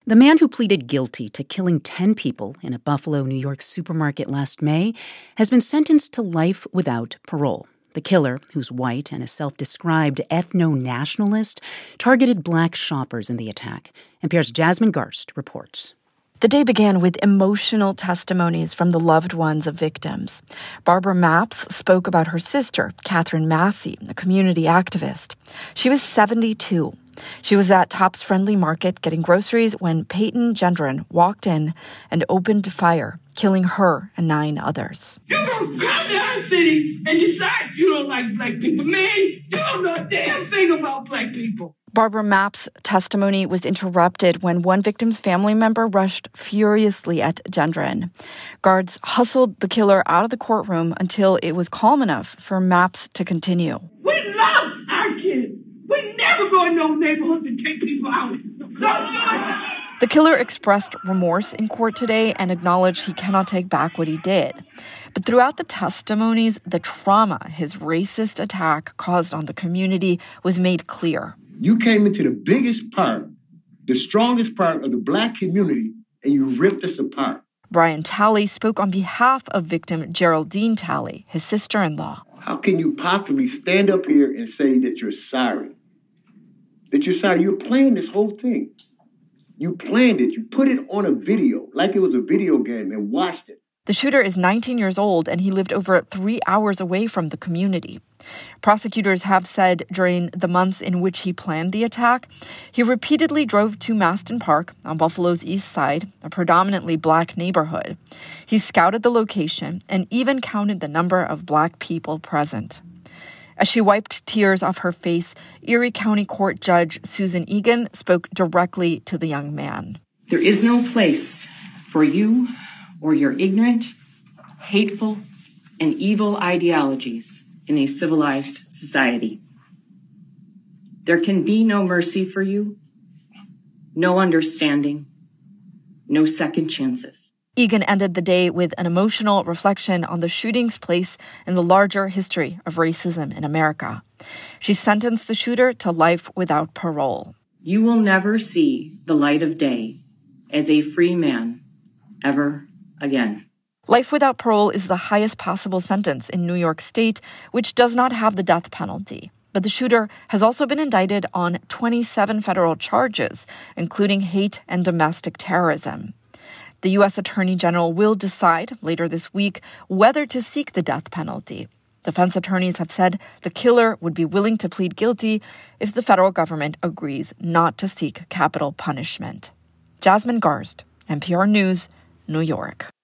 The man who pleaded guilty to killing 10 people in a Buffalo, New York supermarket last May has been sentenced to life without parole. The killer, who's white and a self-described ethno-nationalist, targeted black shoppers in the attack. NPR's Jasmine Garst reports. The day began with emotional testimonies from the loved ones of victims. Barbara Mapps spoke about her sister, Catherine Massey, a community activist. She was 72. She was at Tops Friendly Market getting groceries when Peyton Gendron walked in and opened fire, killing her and 9 others. You gonna come to our city and decide you don't like black people. Man, you don't know a damn thing about black people. Barbara Mapps' testimony was interrupted when one victim's family member rushed furiously at Gendron. Guards hustled the killer out of the courtroom until it was calm enough for Mapps to continue. We love our kids. We never go in those neighborhoods and take people out. The killer expressed remorse in court today and acknowledged he cannot take back what he did. But throughout the testimonies, the trauma his racist attack caused on the community was made clear. You came into the biggest part, the strongest part of the black community, and you ripped us apart. Brian Talley spoke on behalf of victim Geraldine Talley, his sister-in-law. How can you possibly stand up here and say that you're sorry? That you're sorry. You're playing this whole thing. You planned it. You put it on a video like it was a video game and watched it. The shooter is 19 years old, and he lived over 3 hours away from the community. Prosecutors have said during the months in which he planned the attack, he repeatedly drove to Maston Park on Buffalo's east side, a predominantly black neighborhood. He scouted the location and even counted the number of black people present. As she wiped tears off her face, Erie County Court Judge Susan Egan spoke directly to the young man. There is no place for you or your ignorant, hateful, and evil ideologies in a civilized society. There can be no mercy for you, no understanding, no second chances. Egan ended the day with an emotional reflection on the shooting's place in the larger history of racism in America. She sentenced the shooter to life without parole. You will never see the light of day as a free man ever again. Life without parole is the highest possible sentence in New York State, which does not have the death penalty. But the shooter has also been indicted on 27 federal charges, including hate and domestic terrorism. The U.S. Attorney General will decide later this week whether to seek the death penalty. Defense attorneys have said the killer would be willing to plead guilty if the federal government agrees not to seek capital punishment. Jasmine Garst, NPR News, New York.